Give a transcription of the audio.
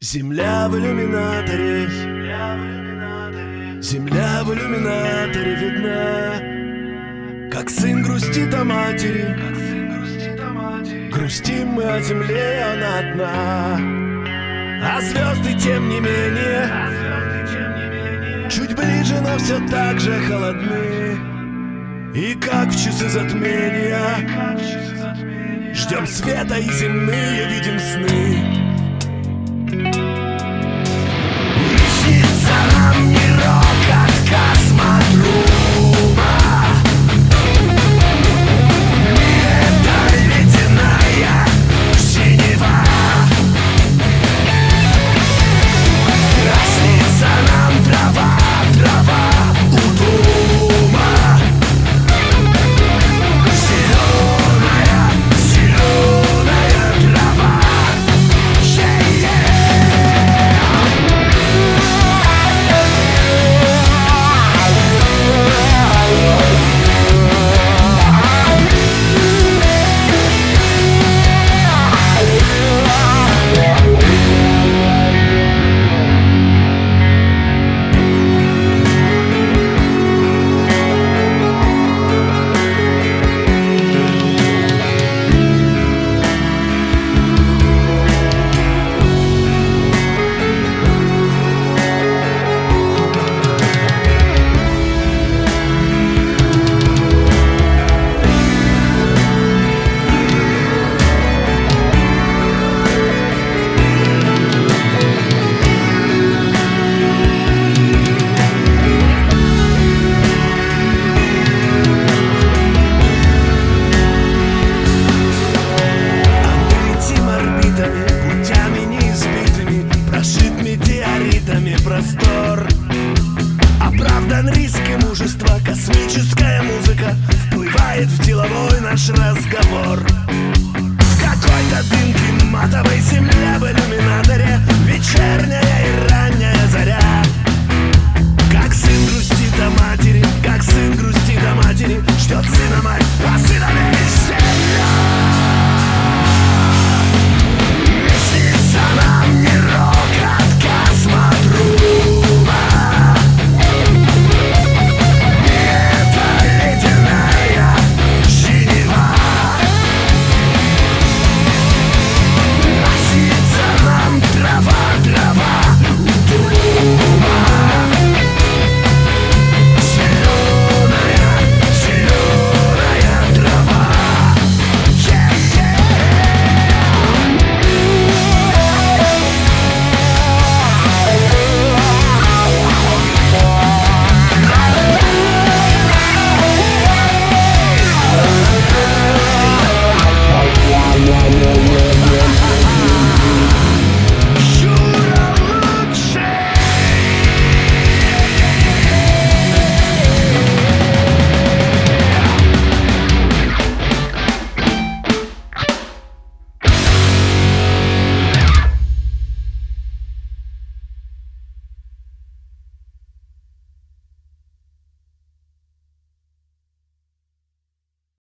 Земля в иллюминаторе, земля в иллюминаторе видна, как сын грустит о матери. Грустим мы о земле, она одна, а звезды тем не менее чуть ближе, но все так же холодны. И как в часы затмения ждем света и земные видим сны. Нам не рок от космодрума, не это ледяная синева. Снится нам трава, трава у дома, зеленая, зеленая трава. Простор оправдан риск и мужество. Космическая музыка вплывает в деловой наш разговор. В какой-то дымке матовой земля в иллюминации